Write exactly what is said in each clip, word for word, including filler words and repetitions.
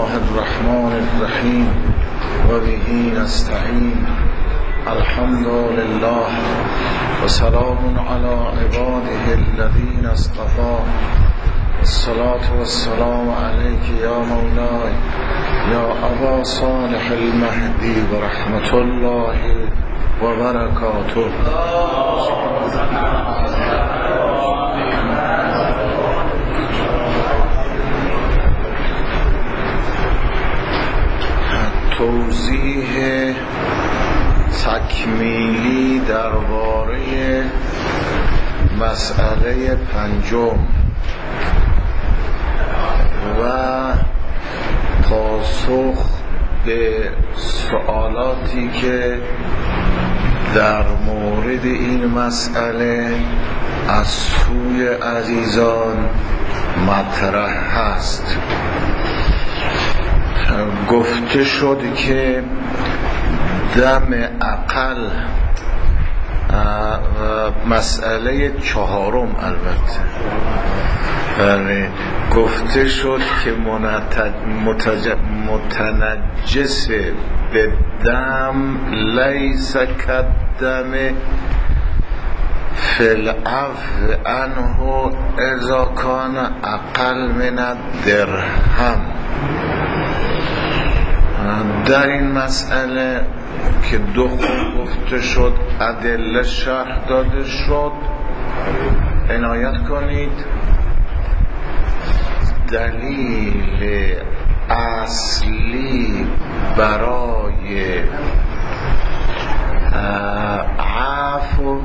الله الرحمن الرحیم و به نستعین. الحمد لله و سلام علی عباده الذین اصطفى. الصلاة والسلام علیک یا مولای یا ابا صالح المهدی و رحمت الله و برکاته. توضیح تکمیلی درباره مسئله پنجم و پاسخ به سوالاتی که در مورد این مسئله از سوی عزیزان مطرح هست. گفته شد که دم عقل مسئله چهارم البته یعنی گفته شد که متنجس به دم لیس کدم فی العفو عنه اذا کان اقل من الدرهم. در این مسئله که دو خوب گفته شد ادله شرح داده شد، عنایت کنید. دلیل اصلی برای عفو،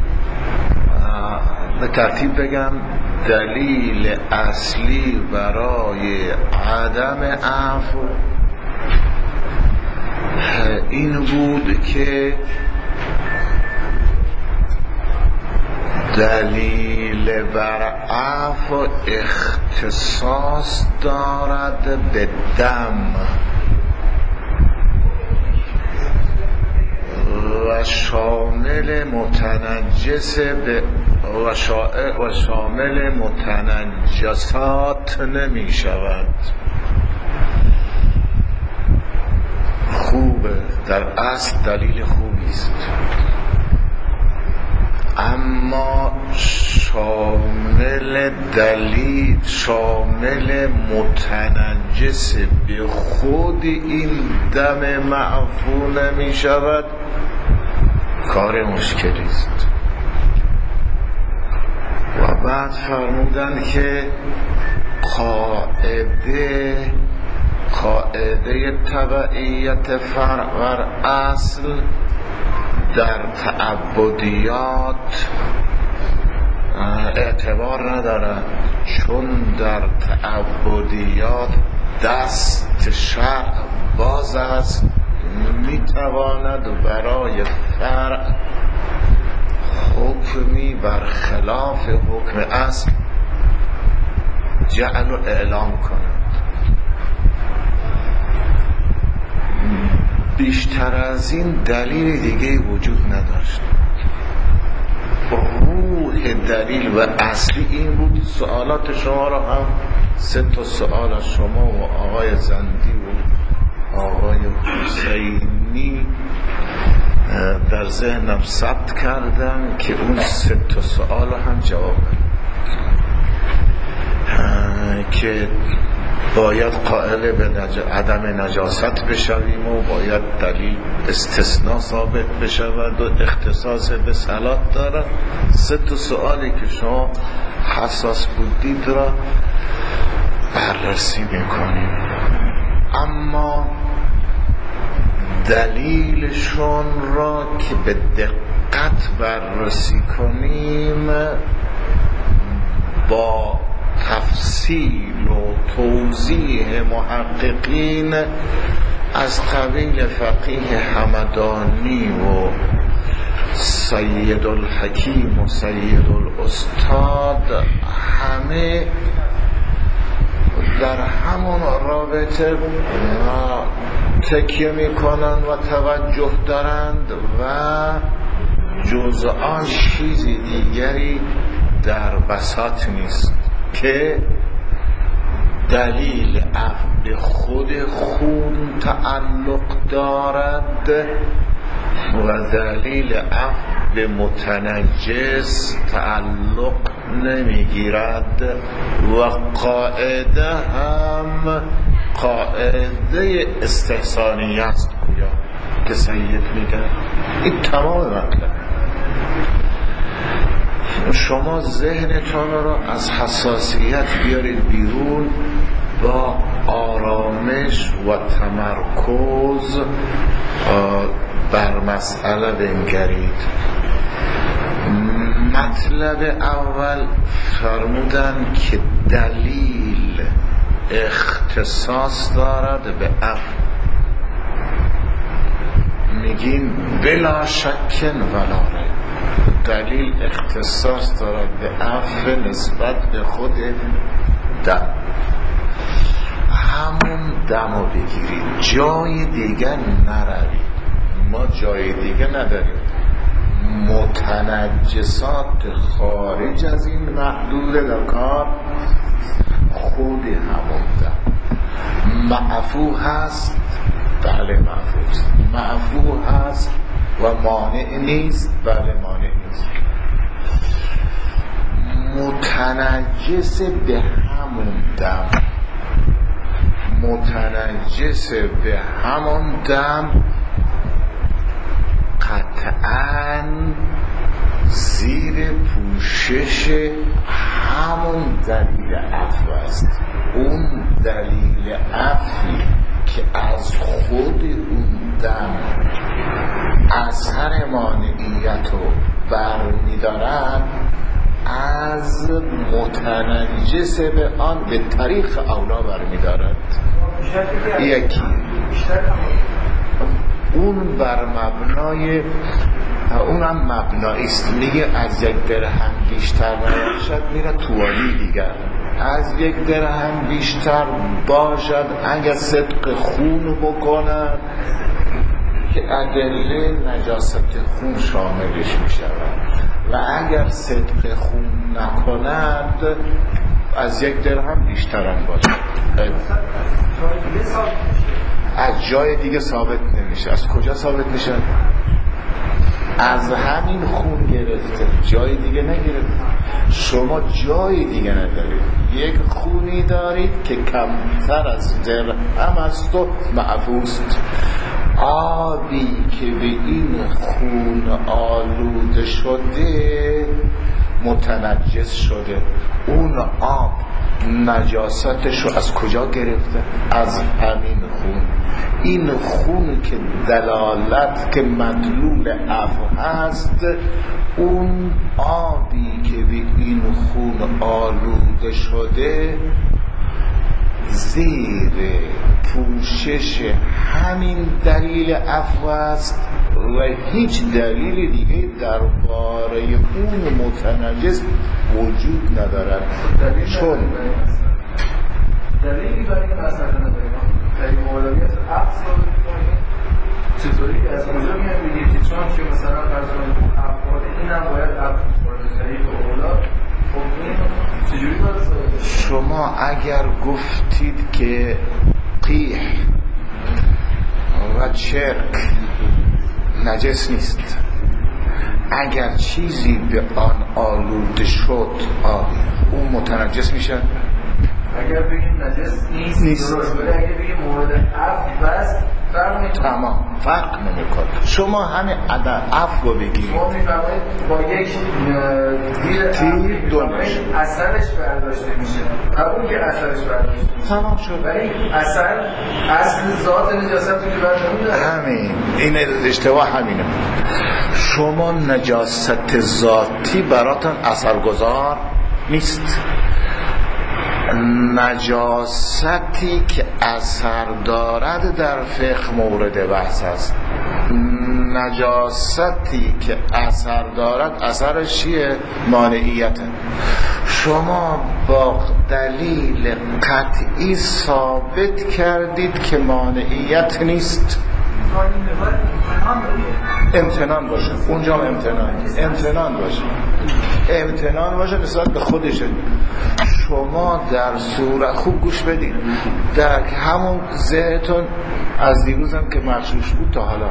به ترتیب بگم، دلیل اصلی برای عدم عفو این بود که دلیل بر عفو اختصاص دارد به دم و شامل متنجس به و شامل متنجسات نمی شود. خوبه، در اصل دلیل خوبی است، اما شامل دلیل شامل متنجس به خود این دم معفو نمی شود، کار مشکلی است. و بعد فرمودن که قاعده قاعده تبعیت فرع بر اصل در تعبدیات اعتبار ندارد، چون در تعبدیات دست شرع باز است، میتواند برای فرع حکمی برخلاف حکم اصل جعل و اعلام کند. بیشتر از این دلیل دیگه وجود نداشت. روح دلیل و اصلی این بود. سوالات شما را هم سه تا سوال از شما و آقای زندی و آقای حسینی در ذهنم ثبت کردم که اون سه تا سوال هم جواب که باید قائل به نج... عدم نجاست بشویم و باید دلیل استثناء ثابت بشود و اختصاص به صلات دارد. سه تا سوالی که شما حساس بودید را بررسی میکنیم، اما دلیلشون را که به دقت بررسی کنیم با تفصیل و توضیح محققین از قبیل فقیه همدانی و سید الحکیم و سید الاستاد همه در همون رابطه تکیه میکنند و توجه دارند و جز آن چیزی دیگری در بساط نیست که دلیل عفو به خود خون تعلق دارد و دلیل عفو به متنجس تعلق نمیگیرد و قاعده هم قاعده استحسانیه است گویا که سید میگه. این تمام مطلب. شما ذهنتان را از حساسیت بیارید بیرون، با آرامش و تمرکز بر مسئله بنگرید. مطلب اول فرمودن که دلیل اختصاص دارد به عفو. میگیم بلا شک ولا ریب، دلیل اختصاص دارد به عفو نسبت به خود دم. همون دم رو بگیرید، جای دیگه نروید. ما جای دیگه نداریم. متنجسات خارج از این محدود لکار خود همون دم. معفو هست، بله معفو است. معفو هست و مانع نیست، بله مانع نیست. متنجس به همون دم، متنجس به همون دم قطعاً زیر پوشش همون دلیل عفو است. اون دلیل عفوی که از خود اون دم اثر مانعیت رو بر می‌دارد، از متنجس به آن به طریق اولا بر می‌دارد. یکی اون بر مبنای اونم مبنایی است. میگه از یک درهم بیشتر نباشد میره توانی دیگر، از یک درهم بیشتر باشد اگر صدق خون بکند که ادله نجاست خون شاملش میشود، و اگر صدق خون نکند از یک درهم بیشتر هم باشد. از جای دیگه ثابت نمیشه. از کجا ثابت میشه؟ از همین خون گرفته، جای دیگه نگرفته. شما جای دیگه ندارید، یک خونی دارید که کمتر از درهم است و معفوست. آبی که به این خون آلوده شده متنجس شده. اون آب نجاستش رو از کجا گرفته؟ از همین خون. این خون که دلالت که مدلول عفو هست، اون آبی که به این خون آلوده شده زیر پوشش همین دلیل عفو است و هیچ دلیل دیگه درباره اون متنجس وجود ندارد. چون دلیلی برای این مسئله نداریم. خیلی مولویت عفو رو چطوری که از کجا میاد میگه که چون که مثلا فرضاً افعال این هم باید عفو کنه طریق اولا، خب این چجوری باید؟ شما اگر گفتید که قیح و چرک نجس نیست، اگر چیزی به آن آلوده شد آبی، اون متنجس میشه؟ اگر بگیم نجس نیست, نیست. درست بوده. اگر بگیم مورد عفو بس فرق نمیکنه. تمام فرق نمیکنه. شما همه عدد عفو بگید، شما میفرمایید با یک تیر دونش اثرش برداشته میشه. قبول که اثرش برداشته میشه تمام شد، ولی اثر اصل ذات نجاست رو که برداشته همین. این اشتباه همینه. شما نجاست ذاتی براتون اثرگذار نیست. نجاستی که اثر دارد در فقه مورد بحث است. نجاستی که اثر دارد اثرش چیه؟ مانعیت. شما با دلیل قطعی ثابت کردید که مانعیت نیست. امتنان باشه، اونجا امتنان امتنان باشه امتنان باشه نسبت به خودشه. شما در صورت خوب گوش بدید، در همون ذهنتون از دیروزم که مغشوش بود تا حالا،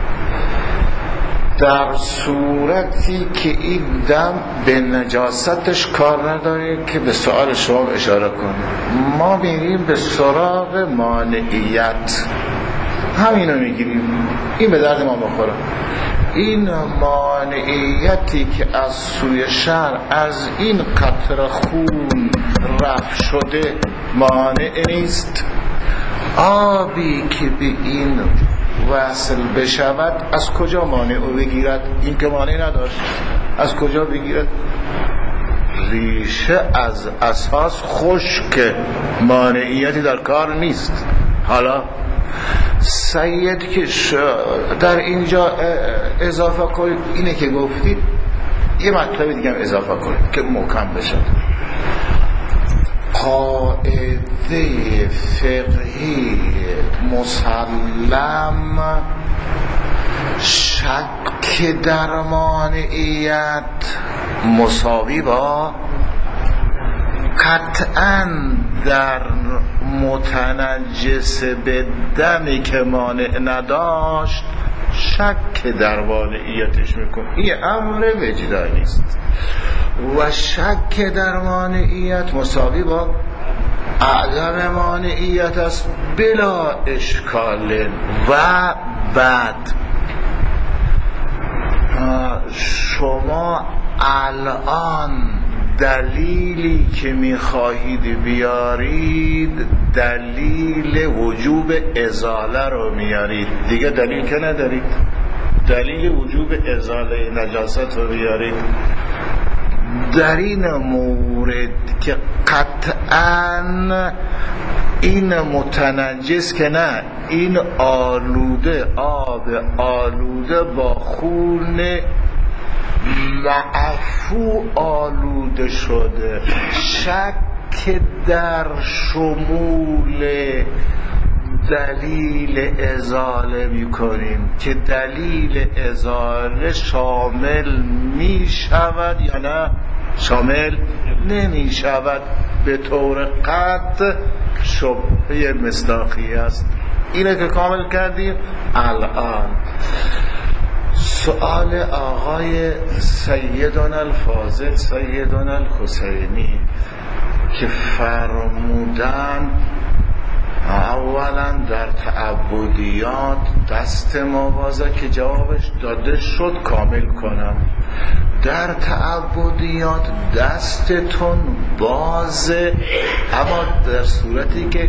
در صورتی که این دم به نجاستش کار نداره که به سوال شما اشاره کنیم، ما میریم به سراغ مانعیت، همینو میگیریم، این به درد ما بخوره. این مانعیتی که از سوی شر از این قطره خون رفع شده مانع نیست. آبی که به این وصل بشود از کجا مانع او بگیرد؟ این که مانع نداشت، از کجا بگیرد؟ ریشه از اساس خشک، مانعیتی در کار نیست. حالا سید که در اینجا اضافه کنید اینه که گفتید، یه مطلب دیگه هم اضافه کنید که محکم بشه. قاعده فقهی مسلم شک در مانعیت مساوی با قطعاً در متنجس به دمی که مانع نداشت شک در مانعیتش میکن. این امر وجدانی است و شک در مانعیت مساوی با عدم مانعیت است بلا اشکال. و بعد شما الان دلیلی که میخواهید بیارید دلیل وجوب ازاله رو میارید، دیگه دلیل که ندارید، دلیل وجوب ازاله نجاست رو بیارید. در این مورد که قطعاً این متنجس که نه، این آلوده، آب آلوده با خون معفو آلوده شده، شک در شمول دلیل ازاله می کنیم که دلیل ازاله شامل می شود یا نه شامل نمی شود. به طور قطع شبهه مصداقی است. اینه که کامل کردیم. الان سؤال آقای سیدنا الفاضل سیدنا الحسینی که فرمودن اولا در تعبدیات دست مبازه که جوابش داده شد کامل کنم. در تعبدیات دستتون بازه، اما در صورتی که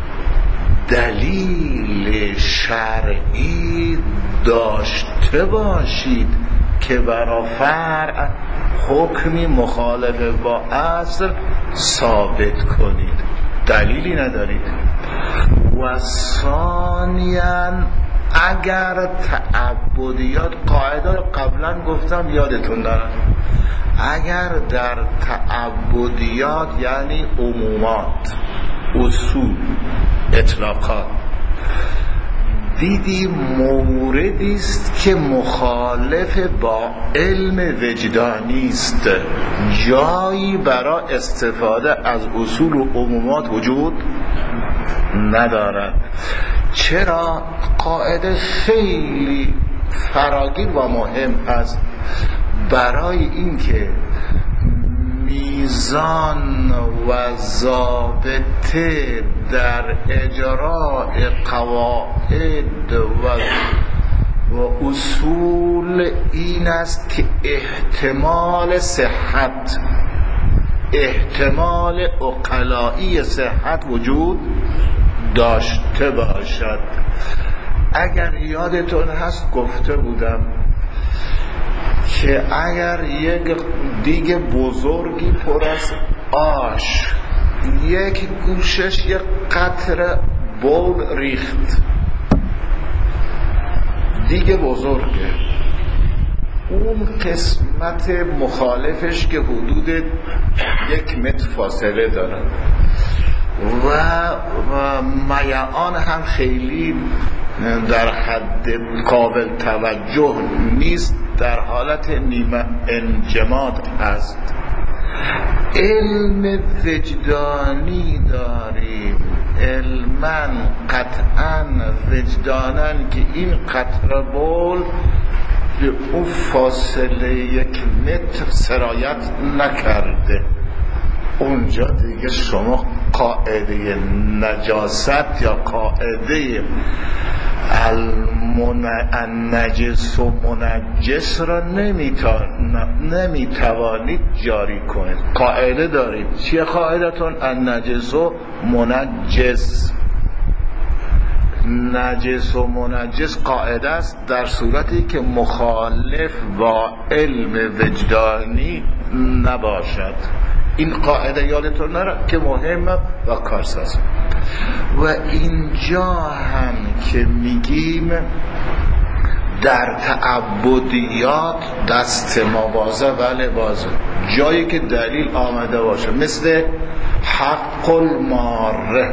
دلیل شرعی داشته باشید که برای فرع حکمی مخالف با اصل ثابت کنید. دلیلی ندارید. و ثانیاً اگر تعبدیات، قاعده رو قبلا گفتم یادتون دارم، اگر در تعبدیات یعنی عمومات، اصول، اطلاقات دیدی موردی است که مخالف با علم وجدانی است، جایی برای استفاده از اصول و عمومات وجود ندارد. چرا؟ قاعده خیلی فراگیر و مهم است برای اینکه میزان و ضابطه در اجراء قواعد و و اصول این است که احتمال صحت، احتمال عقلایی صحت وجود داشته باشد. اگر یادتون هست گفته بودم که اگر یک دیگ بزرگی پر از آش یک گوشش یک قطره بول ریخت، دیگ بزرگه، اون قسمت مخالفش که حدود یک متر فاصله داره و, و میعان هم خیلی در حد قابل توجه نیست، در حالت نیمه انجماد است. علم وجدانی داریم، علما قطعا وجدانا که این قطره بول به اون فاصله یک متر سرایت نکرده. اونجا دیگه شما قاعده نجاست یا قاعده النجس و منجس را نمیتوانید جاری کنید. قاعده دارید. چیه قاعدتون؟ النجس و منجس. نجس و منجس قاعده است در صورتی که مخالف با علم وجدانی نباشد. این قاعده یادتون نره که مهمه و کارساز. و اینجا هم که میگیم در تعبدیات دست ما بازه، بله بازه، جایی که دلیل آمده باشه، مثل حق الماره،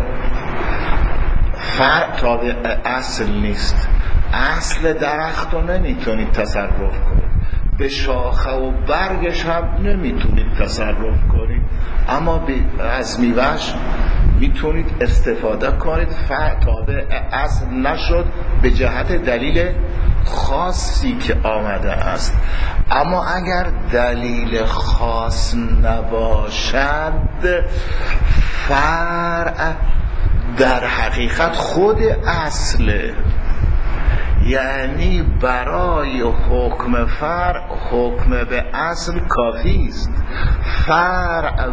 فرق تابع اصل نیست. اصل درخت رو نمیتونید تصرف کنید، به شاخه و برگش هم نمیتونید تصرف کنید، اما از میوهش میتونید استفاده کنید. فرق تابع اصل نشد به جهت دلیل خاصی که آمده است. اما اگر دلیل خاص نباشد، فرع در حقیقت خود اصله، یعنی برای حکم فرع حکم به اصل کافی است. فرع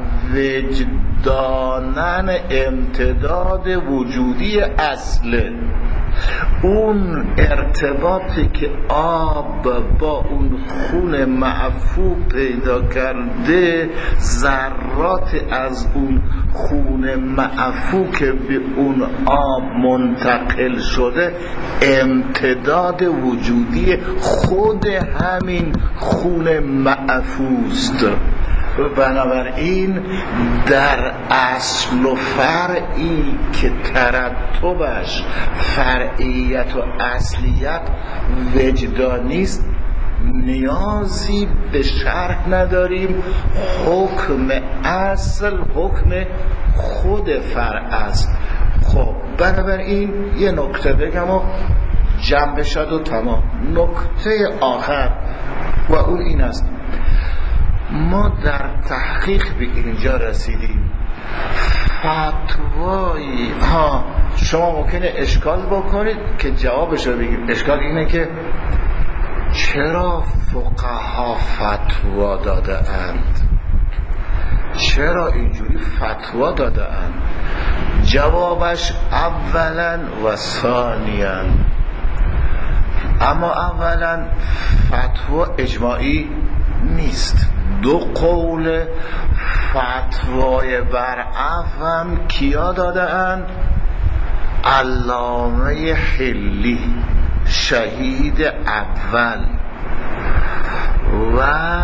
وجدانن امتداد وجودی اصله. اون ارتباطی که آب با اون خون معفو پیدا کرده، ذرات از اون خون معفو که به اون آب منتقل شده، امتداد وجودی خود همین خون معفوست. بنابراین در اصل و فرعی که ترتبش فرعیت و اصلیت وجدانی است، نیازی به شرح نداریم. حکم اصل حکم خود فرع است. خب بنابراین یه نکته بگم و جمع بشد و تمام. نکته آخر و اون این است، ما در تحقیق به اینجا رسیدیم. فتوایی ها شما ممکنه اشکال بکنید که جوابش رو بگیم. اشکال اینه که چرا فقها فتوا داده اند؟ چرا اینجوری فتوا داده اند؟ جوابش اولا و ثانیا، اما اولا فتوا اجماعی نیست. دو قول فتوای برعف هم کیا داده اند؟ علامه حلی شهید اول و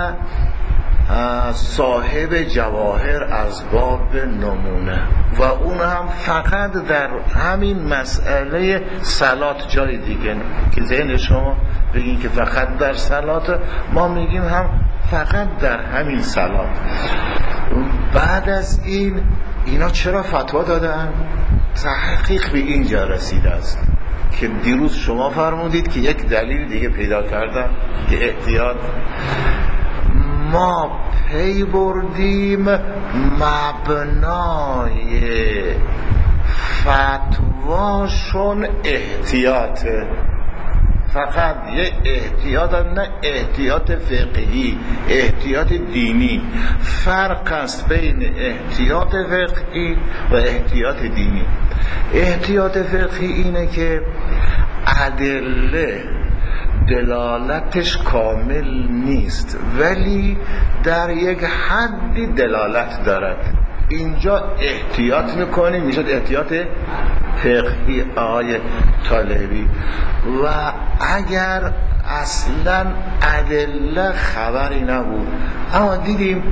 صاحب جواهر از باب نمونه، و اون هم فقط در همین مسئله صلات. جای دیگه که ذهن شما بگین که فقط در صلات، ما میگیم هم فقط در همین صلات. بعد از این اینا چرا فتوا دادن؟ تحقیق به اینجا رسیده است که دیروز شما فرمودید که یک دلیل دیگه پیدا کردن که احتیاط. ما پی بردیم مبنای فتواشون احتیاطه، فقط یه احتیاط، نه احتیاط فقهی، احتیاط دینی. فرق است بین احتیاط فقهی و احتیاط دینی. احتیاط فقهی اینه که ادله دلالتش کامل نیست ولی در یک حدی دلالت دارد، اینجا احتیاط میکنیم، میشد احتیاط فقهی آقای طالبی. و اگر اصلا ادله خبری نبود، اما دیدیم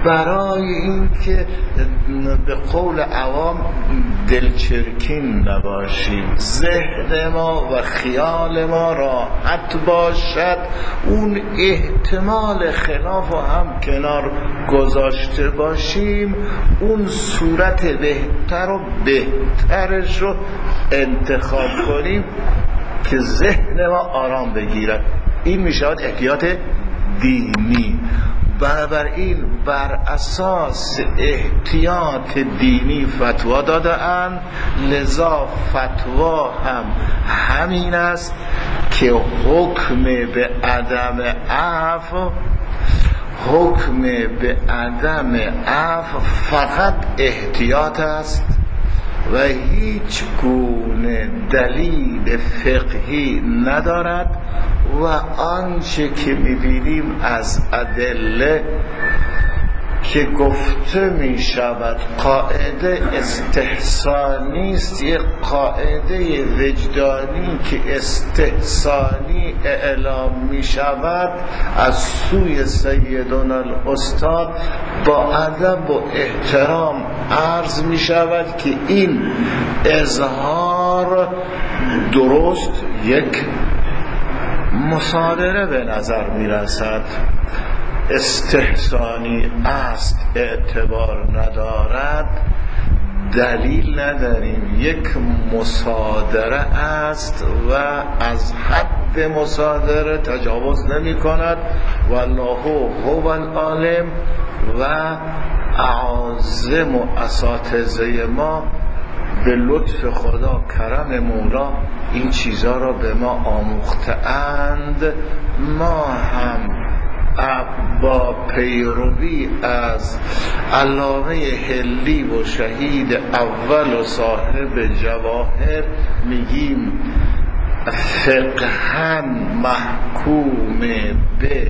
برای اینکه به قول عوام دلچرکین نباشیم، ذهن ما و خیال ما راحت باشد، اون احتمال خلاف و هم کنار گذاشته باشیم، اون صورت بهتر و بهترش رو انتخاب کنیم که ذهن ما آرام بگیرد. این می شود احتیاط دینی. بنابراین بر اساس احتیاط دینی فتوا داده اند، لذا فتوا هم همین است که حکم به عدم عفو حکم به عدم عفو فقط احتیاط است و هیچ گونه دلیل فقهی ندارد و آنچه که می‌بینیم از ادله که گفته می شود قاعده استحسانی است، یک قاعده وجدانی که استحسانی اعلام می شود از سوی سیدنا الاستاد، با ادب و احترام عرض می شود که این اظهار درست یک مصادره به نظر می رسد، استحسانی است، اعتبار ندارد، دلیل نداریم، یک مصادره است و از حد مصادره تجاوز نمی کند. والله هو العالم و اعظم و اساتذه ما به لطف خدا کرم مولا این چیزها را به ما آموخته اند. ما هم با پیروی از علامه حلی و شهید اول و صاحب جواهر میگیم فقهاً محکوم به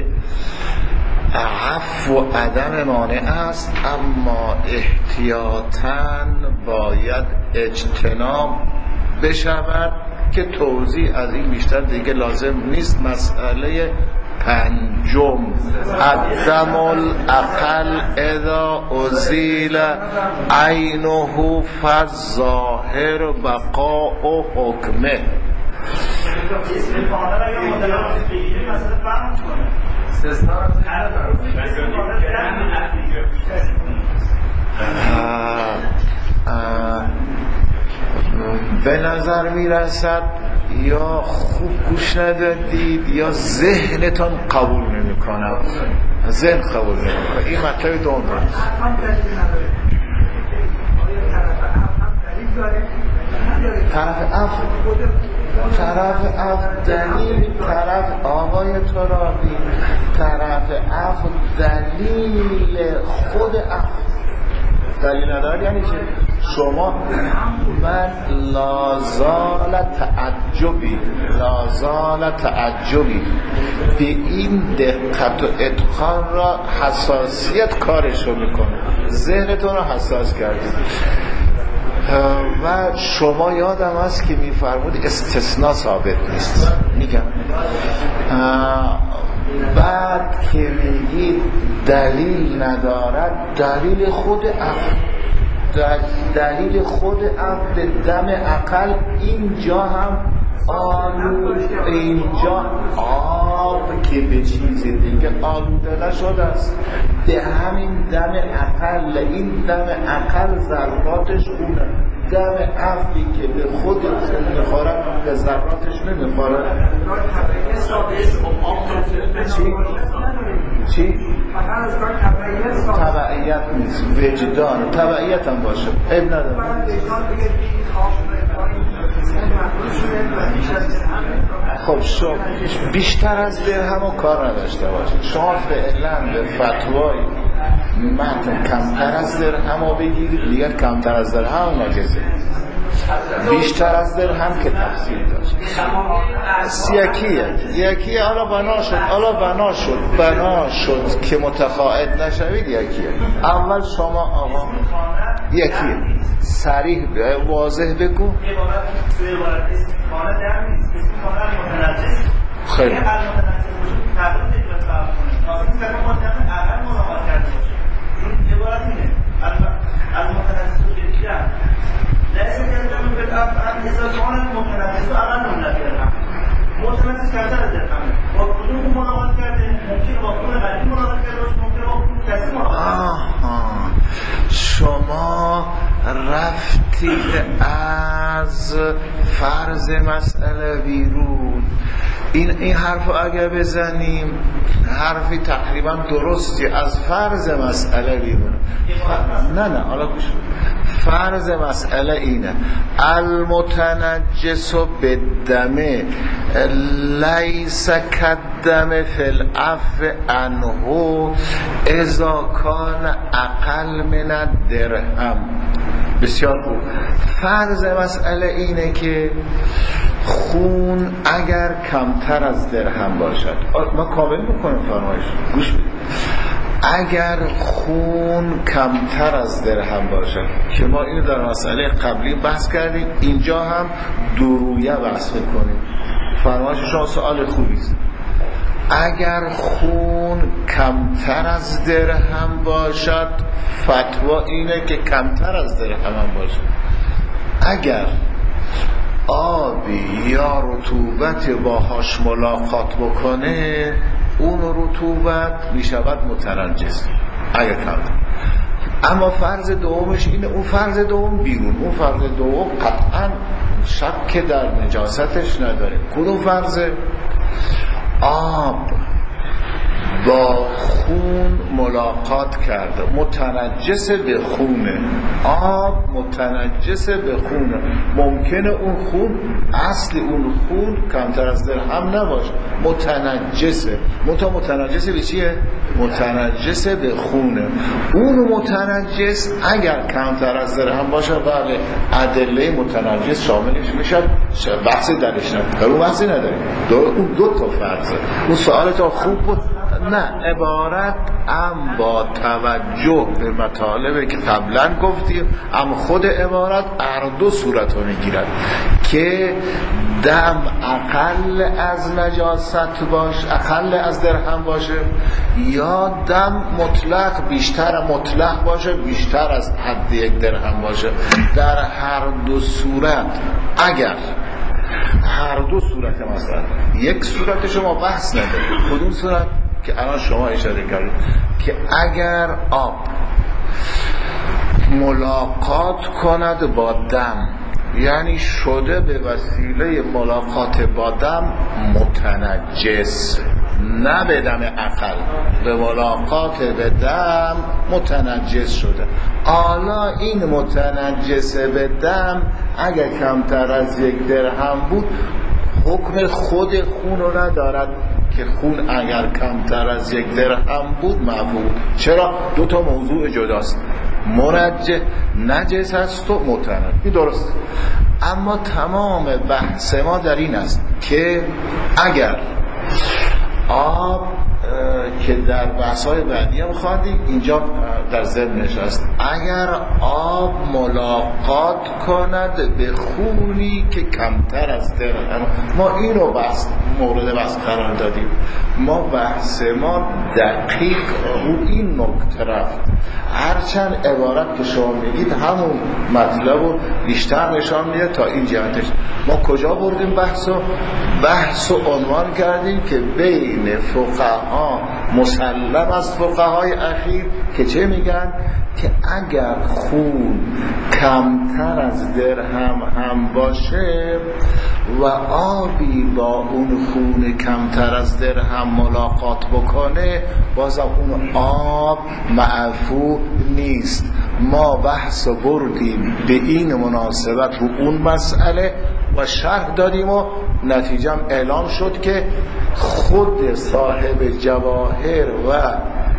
عفو و عدم مانع است، اما احتیاطاً باید اجتناب بشود که توضیح از این بیشتر دیگه لازم نیست. مسئله پنجم، عدم الاقل اذا ازیل عینه فالظاهر بقاء حکمه. به نظر می رسد یا خوب گوش ندادید یا ذهنتان قبول نمی کند. ذهن قبول نمی کند. این مطلب دوم است. طرف اف طرف اف دلیل طرف آقای ترابی طرف اف دلیل خود اف دلیل ندارد. یعنی که شما من لازال تعجبی لازال تعجبی به این دقت و اتقان را حساسیت کارش رو میکنه، ذهنتون رو حساس کردید. و شما یادم هست که میفرمود استثناء ثابت نیست. میگم بعد که میگید دلیل ندارد، دلیل خود عقل دلیل خود عقل دم عقل اینجا هم آلوده، اینجا آب که به چیز دیگه آلوده نشده است، به همین دم عقل. این دم عقل ذراتش اونه، دم عقلی که به خودت میخورد به ذراتش نمیخورد. چی؟ چی؟ تبعیت نیست، وجدان تبعیت هم باشه عیب نداره. خب شما بیشتر از درهم و کار نداشته باشید. شما فعلا به فتوای متن کمتر از درهم رو بگیرید، دیگر کمتر از درهم ناجزه، بیشتر از درهم که تفصیل داشت. یکیه یکیه حالا بنا شد حالا بنا شد بنا شد که متقاعد نشوید. یکیه اول شما آقا یکیه صریح واضح بگو. خیلی متنجس و اقل من درهم متنجس کمتر از درهمه با کدوم خون ملاقات کرده ممکنه با خون قلبی ملاقات کرده باشه ممکنه با خون کسی ملاقات آها شما رفتید از فرض مسئله بیرون. این این حرف اگر بزنیم حرفی تقریبا درستی از فرض مسئله بیرون. نه نه حالا گوش فرض مسئله اینه المتنجس بالدم لیس کالدم فی العفو عنه اذا کان اقل من الدرهم. بسیار خوب. فرض مسئله اینه که خون اگر کمتر از درهم باشد، ما کامل میکنیم فرمایش گوش بدید، اگر خون کمتر از درهم باشد که ما اینو در مسئله قبلی بحث کردیم، اینجا هم دورویه بحث کنیم. فرمایش شما سوال خوبی است. اگر خون کمتر از درهم باشد فتوا اینه که کمتر از درهم هم باشد. اگر آبی یا رطوبت باهاش ملاقات بکنه اون رطوبت میشود متنجس اگر کمتر. اما فرض دومش اینه، اون فرض دوم بیرون، اون فرض دوم قطعا شک در نجاستش نداره. کدوم فرضه؟ آب با خون ملاقات کرده متنجس به خونه، آب متنجس به خونه. ممکنه اون خون اصل اون خون کمتر از درهم نباشه، متنجسه. متا متنجسه به چیه؟ متنجسه به خونه. اون متنجس اگر کمتر از درهم باشه بله ادله متنجس شاملش میشه، بحثی درش نداره، اون بحثی نداره. اون دو تا فرضه. اون سوالت خوب بود. نه عبارت ام با توجه به مطالبه که قبلا گفتیم، ام خود عبارت هر دو صورت رو میگیرد که دم اقل از نجاست باشه، اقل از درهم باشه، یا دم مطلق بیشتر مطلق باشه بیشتر از حد یک درهم باشه. در هر دو صورت اگر هر دو صورت مثلا یک صورت شما بحث نداره، کدوم صورت که الان شما اشاره کردید که اگر آب ملاقات کند با دم، یعنی شده به وسیله ملاقات با دم متنجس، نه به دم اقل، به ملاقات به دم متنجس شده. حالا این متنجس به دم اگر کمتر از یک درهم بود حکم خود خون رو ندارد که خون اگر کمتر از یک درهم بود معفو. چرا؟ دو تا موضوع جداست، منجس نجس است و متنجس. این درست. اما تمام بحث ما در این است که اگر آب که در بحث‌های بعدی هم خواندیم اینجا در ضمنش است، اگر آب ملاقات کند به خونی که کمتر از درهم، ما اینو بحث مورد بحث قرار دادیم. ما بحث ما دقیق رو این نکته رفت، هرچند عبارت که شما میگید همون مطلب رو بیشتر نشان میده تا این جهتش. ما کجا بردیم بحثو؟ بحثو عنوان کردیم که بین فقها مسلم از فقهای اخیر که چه میگن؟ که اگر خون کمتر از درهم هم باشه و آبی با اون خون کمتر از درهم ملاقات بکنه باز اون آب معفو نیست. ما بحث بردیم به این مناسبت رو اون مسئله و شرح دادیم و نتیجه اعلام شد که خود صاحب جواهر و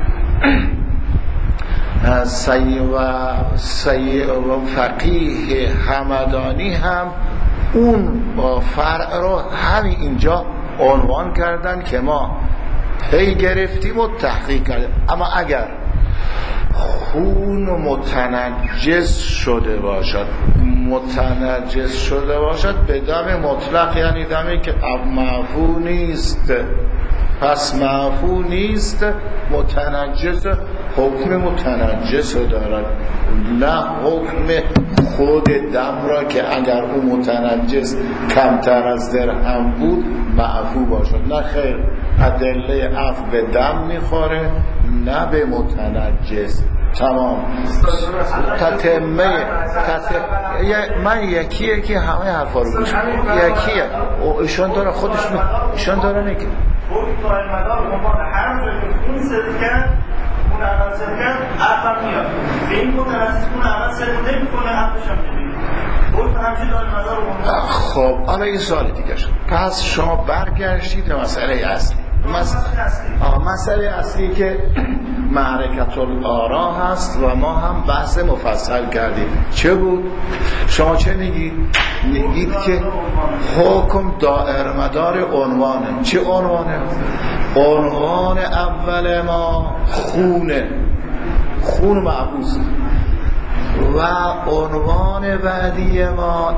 سی و سی و فقیه همدانی هم اون فرع رو همین اینجا عنوان کردن که ما پی گرفتیم و تحقیق کردیم. اما اگر خون متنجس شده باشد متنجس شده باشد به دم مطلق، یعنی دمی که معفو نیست. پس معفو نیست، متنجس، حکم متنجس دارد، نه حکم خود دم را که اگر او متنجس کمتر از درهم بود معفو باشد. نه خیر، ادله عفو به دم میخوره نه به متنجس. تمام. تتمه تتمه من یکیه که همه حرفا رو گوش یکیه. ایشان داره خودش می... ایشان داره میگه بود تا المدار عنوان هر جایی که اون صدق کرد اون اول صدق کرد عفو میاد. به این متنجس اون اول صدق نمیکنه عفوش هم نمیاد. بود همچین تا المدار عنوان. خب حالا این سوال دیگه شد. پس شما برگشتید به مسئله اصلی. مس... مسئله اصلی که معرکت الآرا هست و ما هم بحث مفصل کردیم. چه بود؟ شما چه میگید؟ میگید که حکم دائر مدار عنوانه. چه عنوانه؟ عنوان اول ما خونه، خون معبوس، و عنوان بعدی ما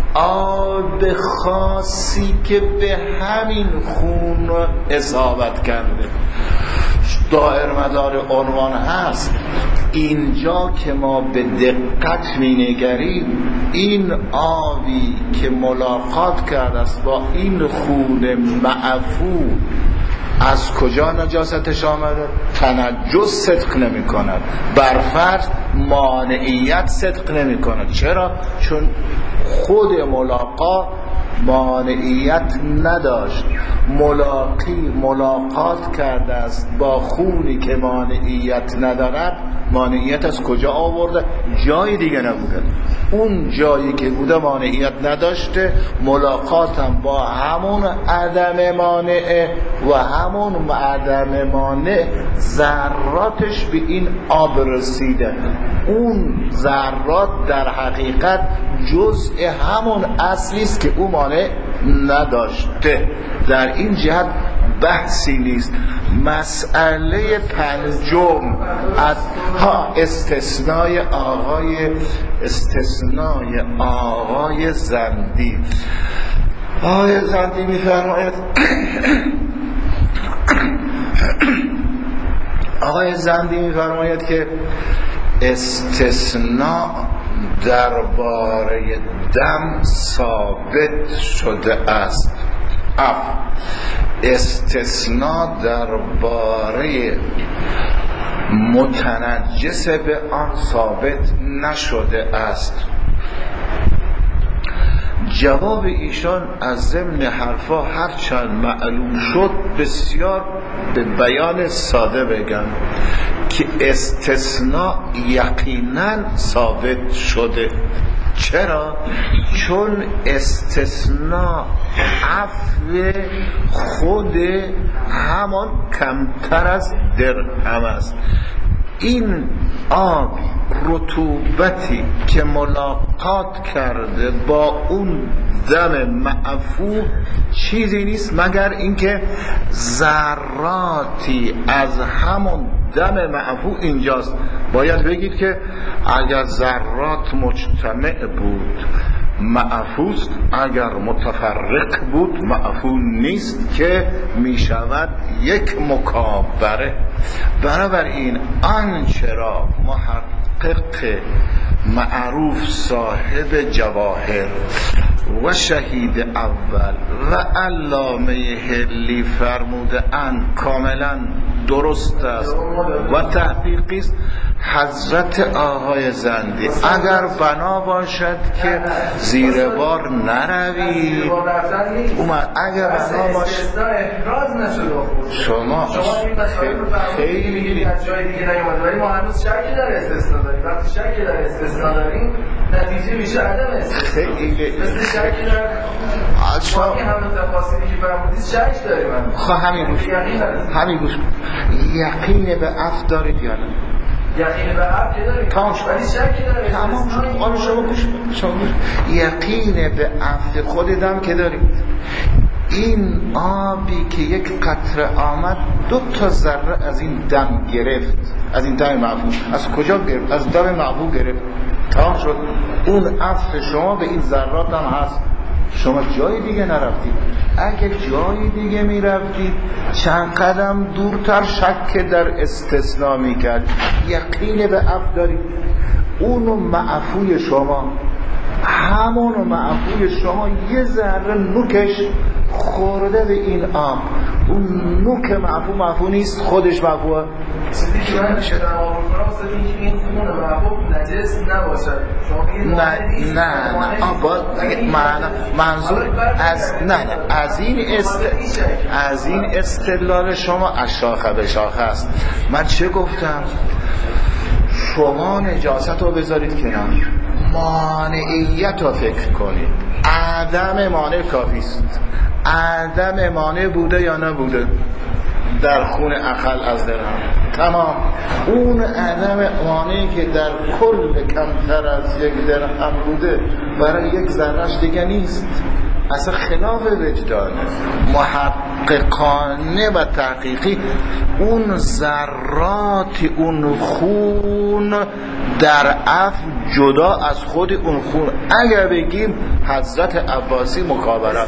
آب خاصی که به همین خون اصابت کرده. دائر مدار عنوان هست. اینجا که ما به دقت می نگریم این آبی که ملاقات کرده است با این خون معفو از کجا نجاستش آمده؟ تنجس صدق نمی کند، برفرض مانعیت صدق نمی کند. چرا؟ چون خود ملاقات مانعیت نداشت. ملاقی ملاقات کرده است با خونی که مانعیت ندارد. مانعیت از کجا آورده؟ جای دیگه نبوده. اون جایی که بوده مانعیت نداشته. ملاقاتم با همون عدم مانع و همون عدم مانع ذراتش به این آب رسیده. اون ذرات در حقیقت جزء همون اصلی است که او مانع نداشته. در این جهت بحثی نیست. مسئله پنجم از ها استثنای آقای استثنای آقای زندی. آقای زندی میفرماید آقای زندی میفرماید که استثناء درباره دم ثابت شده است. اف استثناء درباره متنجس به آن ثابت نشده است. جواب ایشان از ضمن حرفا هرچند معلوم شد بسیار به بیان ساده بگم که استثناء یقینا ثابت شده. چرا؟ چون استثناء عفو خود همان کمتر از درهم است. این آب رطوبتی که ملاقات کرده با اون دم معفو چیزی نیست مگر اینکه ذراتی از همون دم معفو اینجاست. باید بگید که اگر ذرات مجتمع بود معفوست، اگر متفرق بود معفو نیست که می شود یک مکابره. بنابراین آنچرا محقق معروف صاحب جواهر و شهید اول و علامه هلی فرموده ان کاملا درست است و تحقیقی است. حضرت آقای زندی اگر بنا باشد که زیر بار نروی اومد، اگر بنا باشد احراز نشد شما خیلی جای دیگه نیومد، ولی ما هنوز شکی در استثناء داریم. وقتی شکی در استثناء داریم نتیجه میشه عدم استثناء. خیلی مثل شکی در شما همون تفاصیلی که فرمودید شک داریم. خب همین گوش همین گوش یقین به عفو دارید یا نه؟ یقین به عفو داریم تمام شد. ولی شکی در تمام شد. آره شما گوش شما گوش یقین به عفو خودتم که دارید. این آبی که یک قطره آمد دو تا ذره از این دم گرفت، از این دم معفو. از کجا گرفت؟ از دم معفو گرفت. تمام شد. اون عطف شما به این ذرات هم هست. شما جای دیگه نرفتید. اگه جای دیگه میرفتید چند قدم دورتر شک در استثناء میکرد، یقین به عفو دارید. اونو معفوی شما، همونو معفوی شما یه ذره نوکش خورده به این آب، اون نوک معفو معفو نیست، خودش معفوه. چیزی که من شدم آور کنم اصلا این که این خونه معفو نجس نباشد. نه نه آبا منظور از نه نه از این است از این استدلال شما از شاخه به شاخه است. من چه گفتم؟ شما نجاست رو بذارید کنار، مانعیت رو فکر کنید. عدم مانع کافی است. عدم مانع بوده یا نبوده در خون اقل از درهم؟ تمام. اون عدم مانعی که در کل کمتر از یک درهم بوده برای یک ذرهش دیگه نیست، اصلا خلاف وجدانه. محققانه و تحقیقی اون ذرات اون خون در عفو جدا از خود اون خون. اگر بگیم حضرت عباسی مکابره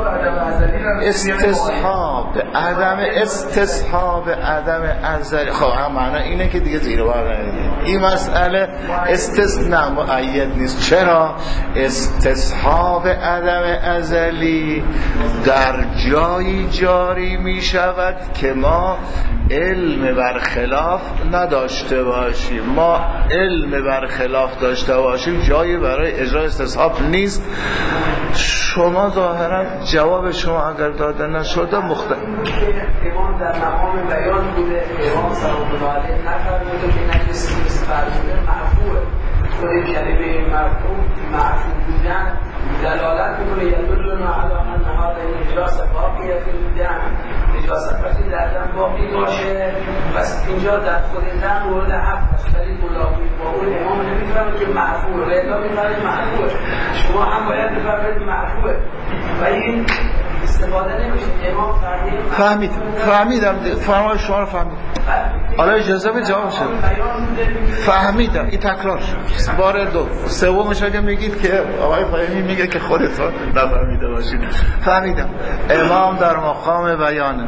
استصحاب عدم استصحاب عدم ازلی، خب هم معنی اینه که دیگه زیر بار نمیدیم این مسئله استثناء مؤید نیست. چرا؟ استصحاب عدم ازلی در جایی جاری می شود که ما علم برخلاف نداشته باشیم. ما علم برخلاف داشته باشیم جایی برای اجرای استصحاب نیست. شما ظاهرا جواب شما اگر داده نشده مختلف امام در مقام بیان بوده، امام سلام الله علیه نفرموده که نجس نیست، فرموده معفوه. خود کلمه مرفوع معفو بودن دلالت میکنه یدلنا علی ان هذه نجاسه باقیه فی الدم. نجاست وقتی در دم باقی باشه پس اینجا در خود دم مورد عفو است، ولی ملاقات با اون امام نمیفهمه که معفوه، رضا میفهمه معفوه. شما هم باید بفهمید معفوه و این استفاده نمیشه. امام فهمید فهمیدم فرمای شما رو فهمید. حالا اجازه به جواب شد. فهمیدم. این تکرار شد. بار دو سومش اگه میگید که آقای فهمی میگه که خودتون نفهمیده باشید. فهمیدم. امام در مقام بیانه.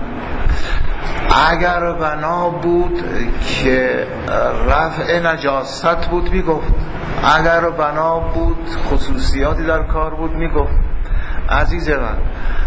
اگر بنا بود که رفع نجاست بود میگفت، اگر بنا بود خصوصیاتی در کار بود میگفت. عزیز من،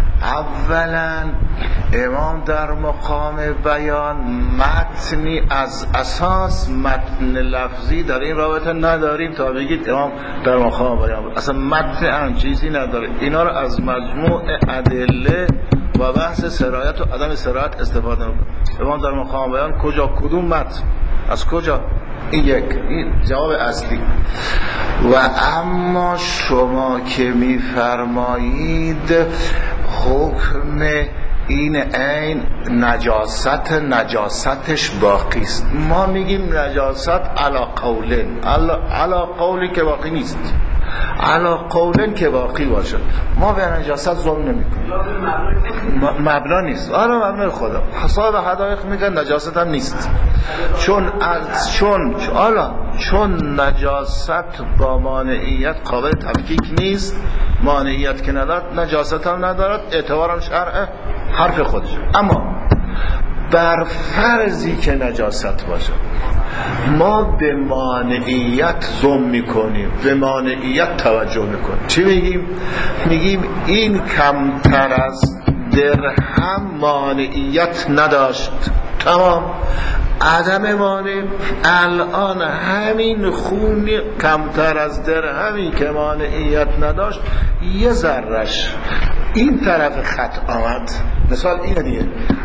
اولا امام در مقام بیان متنی از اساس متن لفظی در این رابطه نداریم تا بگید امام در مقام بیان بود. اصلا متن هم چیزی نداره. اینا رو از مجموع ادله و بحث سرایت و عدم سرایت استفاده میکنه. امام در مقام بیان کجا؟ کدوم متن؟ از کجا؟ این یک، این جواب اصلی. و اما شما که میفرمایید حکم این عین نجاست نجاستش باقی است، ما میگیم نجاست علی قولن، علی قولی که باقی نیست، علی قولن که باقی باشه. ما به نجاست ظلم نمیکنیم، مبنا نیست. آره مبنا خدا حساب حدایق میگن نجاست هم نیست، چون از چون حالا چون نجاست با مانعیت قابل تفکیک نیست، مانعیت که ندارد نجاست هم ندارد، اعتبارم شرع حرف خودش. اما بر فرضی که نجاست باشه ما به مانعیت ظلم میکنیم، به مانعیت توجه میکنیم. چی میگیم؟ میگیم این کمتر از درهم مانعیت نداشت، تمام. عدم مانع الان همین خون کمتر از درهمی که مانعیت نداشت یه ذرهش این طرف خط آمد، مثال اینه دیگه،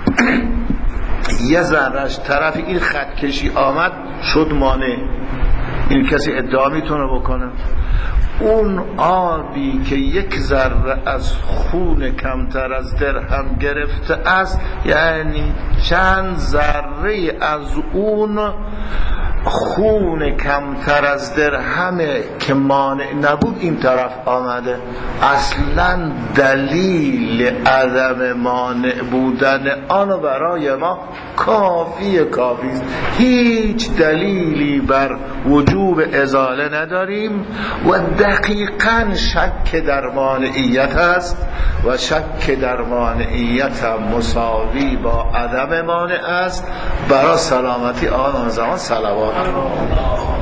یه ذرهش طرف این خط کشی آمد شد مانع. این کسی ادعا میتونه بکنه؟ اون آبی که یک ذره از خون کمتر از درهم گرفته است، یعنی چند ذره از اون خون کمتر از درهمه که مانع نبود این طرف آمده. اصلا دلیل عدم مانع بودن آنو برای ما کافی کافی است. هیچ دلیلی بر وجوب ازاله نداریم و دقیقاً شک در مانعیت است و شک در مانعیت مساوی با عدم مانع است. برای سلامتی آن زمان صلوات